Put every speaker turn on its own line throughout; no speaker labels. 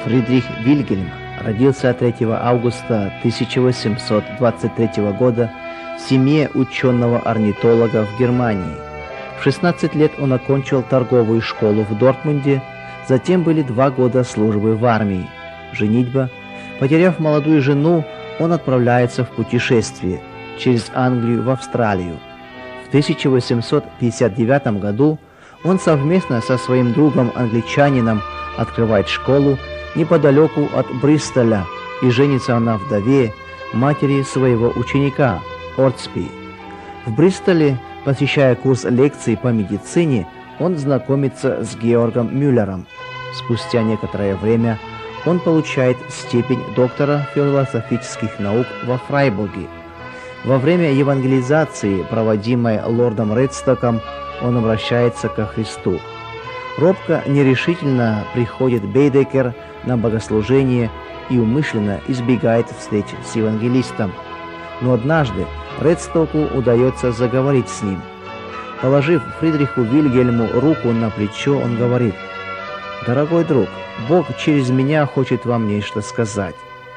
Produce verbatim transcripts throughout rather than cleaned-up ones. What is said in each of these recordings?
Фридрих Вильгельм родился третьего августа тысяча восемьсот двадцать третьего года в семье ученого-орнитолога в Германии. В шестнадцать лет он окончил торговую школу в Дортмунде, затем были два года службы в армии. Женитьба. Потеряв молодую жену, он отправляется в путешествие через Англию в Австралию. В тысяча восемьсот пятьдесят девятом году он совместно со своим другом-англичанином открывает школу неподалеку от Бристоля и женится на вдове, матери своего ученика Ортспи. В Бристоле, посещая курс лекций по медицине, он знакомится с Георгом Мюллером. Спустя некоторое время он получает степень доктора философических наук во Фрайбурге. Во время евангелизации, проводимой лордом Редстоком, он обращается ко Христу. Робко, нерешительно приходит Бейдекер на богослужение и умышленно избегает встреч с евангелистом. Но однажды Редстоку удается заговорить с ним. Положив Фридриху Вильгельму руку на плечо, он говорит: «Дорогой друг, Бог через меня хочет вам нечто сказать».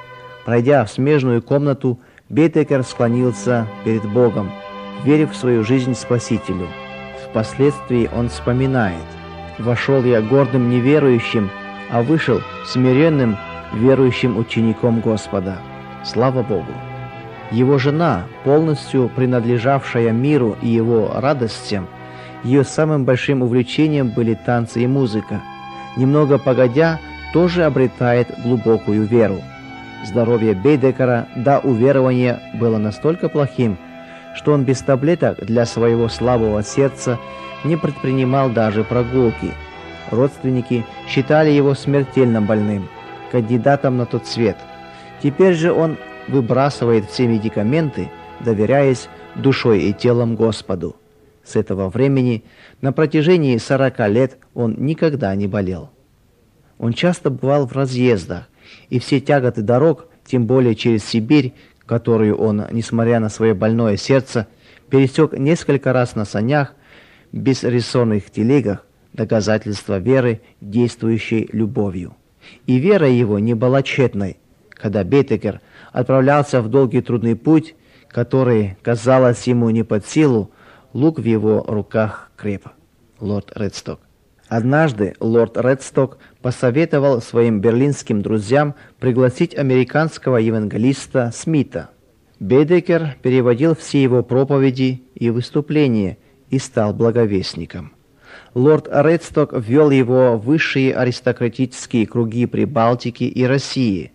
Пройдя в смежную комнату, Бейдекер склонился перед Богом, верив в свою жизнь Спасителю. Впоследствии он вспоминает: «Вошел я гордым неверующим, а вышел смиренным верующим учеником Господа». Слава Богу! Его жена, полностью принадлежавшая миру и его радостям, ее самым большим увлечением были танцы и музыка. Немного погодя, тоже обретает глубокую веру. Здоровье Бейдекера до уверования было настолько плохим, что он без таблеток для своего слабого сердца не предпринимал даже прогулки. Родственники считали его смертельно больным, кандидатом на тот свет. Теперь же он выбрасывает все медикаменты, доверяясь душой и телом Господу. С этого времени на протяжении сорока лет он никогда не болел. Он часто бывал в разъездах, и все тяготы дорог, тем более через Сибирь, которую он, несмотря на свое больное сердце, пересек несколько раз на санях, без рессорных телегах, доказательство веры, действующей любовью. И вера его не была тщетной. Когда Бейдекер отправлялся в долгий трудный путь, который, казалось ему не под силу, лук в его руках креп. Лорд Редсток. Однажды лорд Редсток посоветовал своим берлинским друзьям пригласить американского евангелиста Смита. Бейдекер переводил все его проповеди и выступления и стал благовестником. Лорд Редсток ввел его в высшие аристократические круги Прибалтики и России.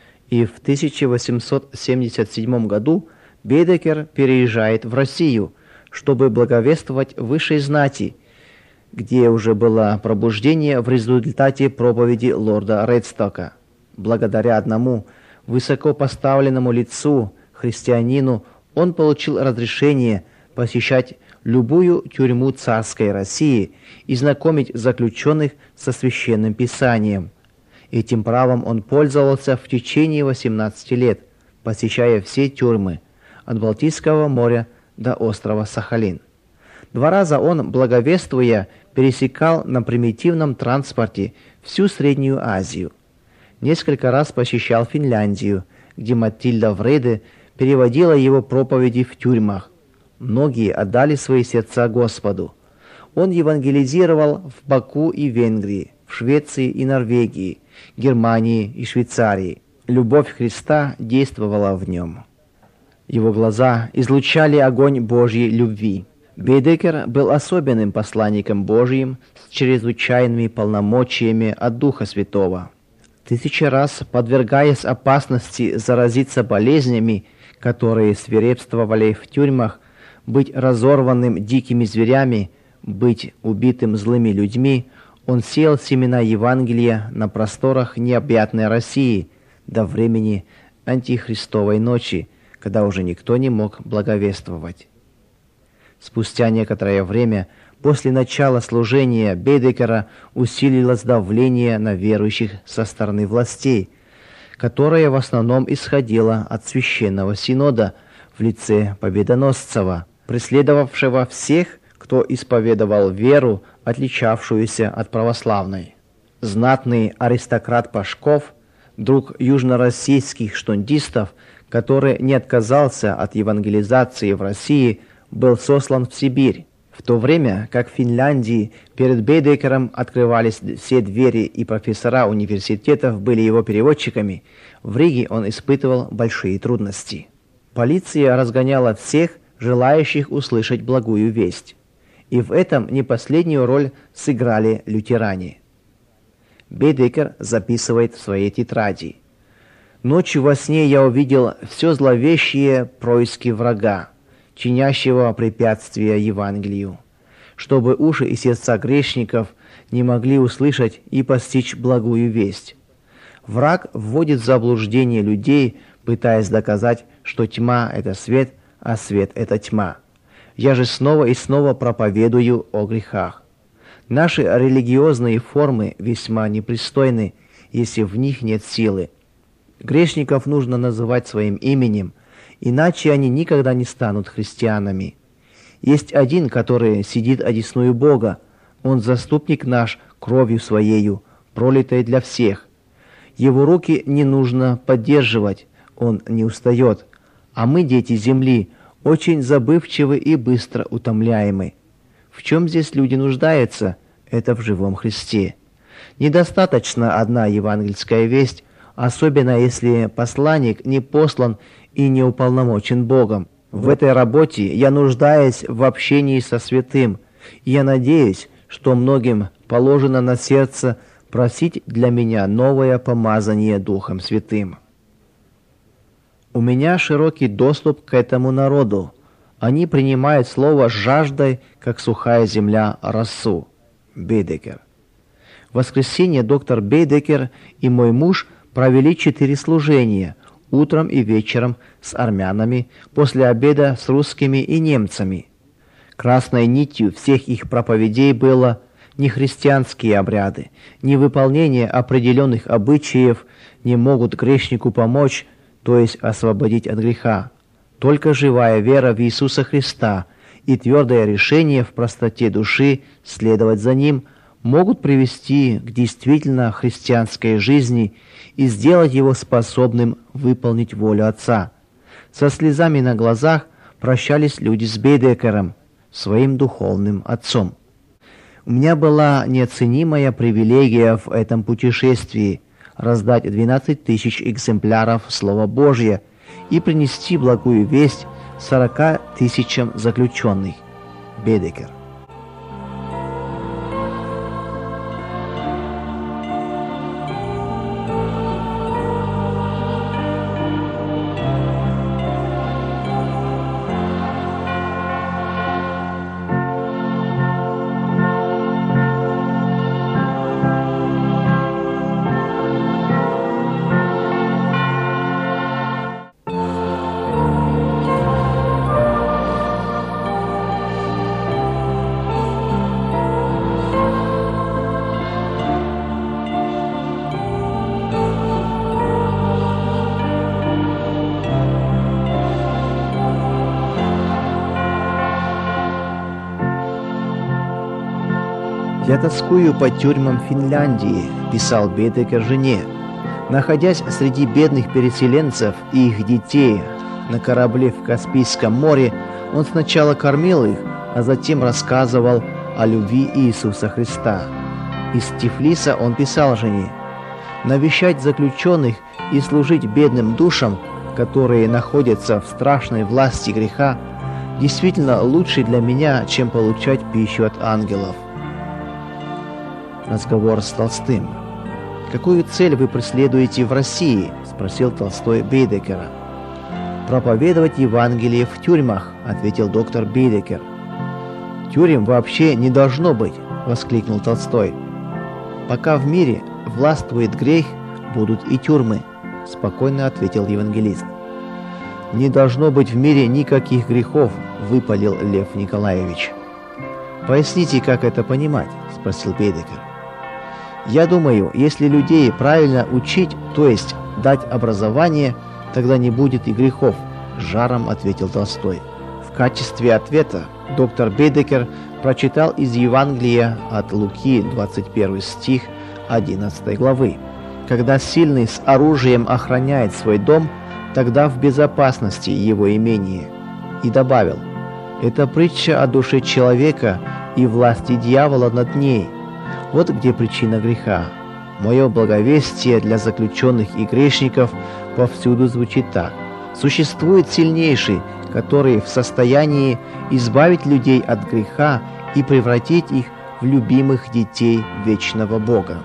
И в тысяча восемьсот семьдесят седьмом году Бейдекер переезжает в Россию, чтобы благовествовать высшей знати, где уже было пробуждение в результате проповеди лорда Редстока. Благодаря одному высокопоставленному лицу, христианину, он получил разрешение посещать любую тюрьму царской России и знакомить заключенных со священным писанием. Этим правом он пользовался в течение восемнадцати лет, посещая все тюрьмы, от Балтийского моря до острова Сахалин. Два раза он, благовествуя, пересекал на примитивном транспорте всю Среднюю Азию. Несколько раз посещал Финляндию, где Матильда Вреде переводила его проповеди в тюрьмах. Многие отдали свои сердца Господу. Он евангелизировал в Баку и Венгрии, в Швеции и Норвегии, Германии и Швейцарии. Любовь Христа действовала в нем. Его глаза излучали огонь Божьей любви. Бейдекер был особенным посланником Божьим с чрезвычайными полномочиями от Духа Святого. Тысячи раз подвергаясь опасности заразиться болезнями, которые свирепствовали в тюрьмах, быть разорванным дикими зверями, быть убитым злыми людьми, он сеял семена Евангелия на просторах необъятной России до времени антихристовой ночи, когда уже никто не мог благовествовать. Спустя некоторое время после начала служения Бейдекера усилилось давление на верующих со стороны властей, которое в основном исходило от Священного Синода в лице Победоносцева, преследовавшего всех, кто исповедовал веру, отличавшуюся от православной. Знатный аристократ Пашков, друг южнороссийских штундистов, который не отказался от евангелизации в России, был сослан в Сибирь. В то время как в Финляндии перед Бейдекером открывались все двери и профессора университетов были его переводчиками, в Риге он испытывал большие трудности. Полиция разгоняла всех, желающих услышать благую весть. И в этом не последнюю роль сыграли лютеране. Бейдекер записывает в своей тетради: «Ночью во сне я увидел все зловещие происки врага, чинящего препятствия Евангелию, чтобы уши и сердца грешников не могли услышать и постичь благую весть. Враг вводит в заблуждение людей, пытаясь доказать, что тьма – это свет, а свет – это тьма. Я же снова и снова проповедую о грехах. Наши религиозные формы весьма непристойны, если в них нет силы. Грешников нужно называть своим именем, иначе они никогда не станут христианами. Есть один, который сидит одесную Бога, он заступник наш кровью своею, пролитой для всех. Его руки не нужно поддерживать, он не устает, а мы, дети земли, очень забывчивы и быстро утомляемы. В чем здесь люди нуждаются? Это в живом Христе. Недостаточно одна евангельская весть, особенно если посланник не послан и не уполномочен Богом. В этой работе я нуждаюсь в общении со святым, и я надеюсь, что многим положено на сердце просить для меня новое помазание Духом Святым. У меня широкий доступ к этому народу. Они принимают слово с жаждой, как сухая земля росу. Бейдекер. В воскресенье доктор Бейдекер и мой муж провели четыре служения, утром и вечером с армянами, после обеда с русскими и немцами. Красной нитью всех их проповедей было не христианские обряды, не выполнение определенных обычаев не могут грешнику помочь, то есть освободить от греха. Только живая вера в Иисуса Христа и твердое решение в простоте души следовать за Ним могут привести к действительно христианской жизни и сделать его способным выполнить волю Отца. Со слезами на глазах прощались люди с Бейдекером, своим духовным отцом. У меня была неоценимая привилегия в этом путешествии раздать двенадцать тысяч экземпляров Слова Божия и принести благую весть сорока тысячам заключенных. Бейдекер. «Я тоскую по тюрьмам Финляндии», – писал Бейдекер жене. Находясь среди бедных переселенцев и их детей на корабле в Каспийском море, он сначала кормил их, а затем рассказывал о любви Иисуса Христа. Из Тифлиса он писал жене: «Навещать заключенных и служить бедным душам, которые находятся в страшной власти греха, действительно лучше для меня, чем получать пищу от ангелов». Разговор с Толстым. «Какую цель вы преследуете в России?» – спросил Толстой Бейдекера. «Проповедовать Евангелие в тюрьмах», – ответил доктор Бейдекер. «Тюрем вообще не должно быть», – воскликнул Толстой. «Пока в мире властвует грех, будут и тюрьмы», – спокойно ответил евангелист. «Не должно быть в мире никаких грехов», – выпалил Лев Николаевич. «Поясните, как это понимать?» – спросил Бейдекер. «Я думаю, если людей правильно учить, то есть дать образование, тогда не будет и грехов», – жаром ответил Толстой. В качестве ответа доктор Бейдекер прочитал из Евангелия от Луки двадцать первый стих одиннадцатой главы. Когда сильный с оружием охраняет свой дом, тогда в безопасности его имение. И добавил: это притча о душе человека и власти дьявола над ней. Вот где причина греха. Мое благовестие для заключенных и грешников повсюду звучит так: существует сильнейший, который в состоянии избавить людей от греха и превратить их в любимых детей вечного Бога.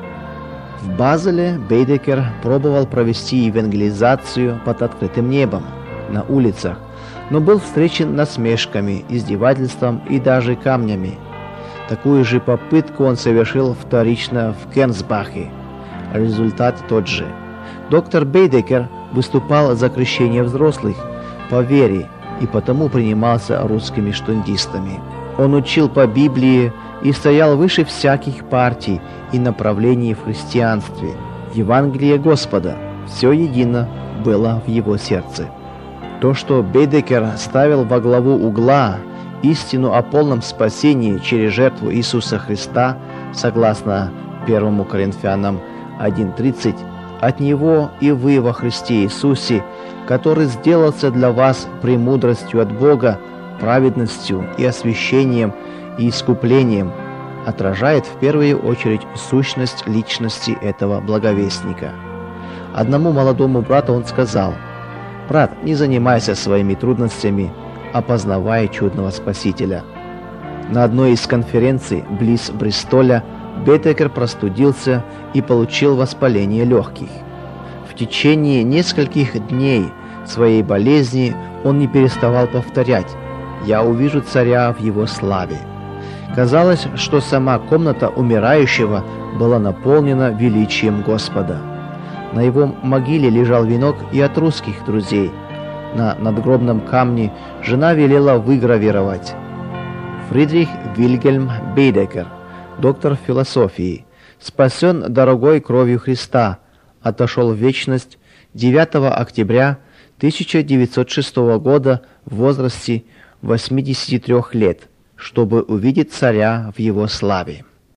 В Базеле Бейдекер пробовал провести евангелизацию под открытым небом, на улицах, но был встречен насмешками, издевательством и даже камнями. Такую же попытку он совершил вторично в Кенсбахе. Результат тот же. Доктор Бейдекер выступал за крещение взрослых по вере и потому принимался русскими штундистами. Он учил по Библии и стоял выше всяких партий и направлений в христианстве. Евангелие Господа все едино было в его сердце. То, что Бейдекер ставил во главу угла истину о полном спасении через жертву Иисуса Христа, согласно первому Коринфянам один тридцать, от Него и вы во Христе Иисусе, который сделался для вас премудростью от Бога, праведностью и освящением и искуплением, отражает в первую очередь сущность личности этого благовестника. Одному молодому брату он сказал: «Брат, не занимайся своими трудностями, опознавая чудного Спасителя». На одной из конференций близ Бристоля Бейдекер простудился и получил воспаление легких. В течение нескольких дней своей болезни он не переставал повторять: «Я увижу царя в его славе». Казалось, что сама комната умирающего была наполнена величием Господа. На его могиле лежал венок и от русских друзей. На надгробном камне жена велела выгравировать: Фридрих Вильгельм Бейдекер, доктор философии, спасен дорогой кровью Христа, отошел в вечность девятого октября тысяча девятьсот шестого года в возрасте восьмидесяти трёх лет, чтобы увидеть царя в его славе.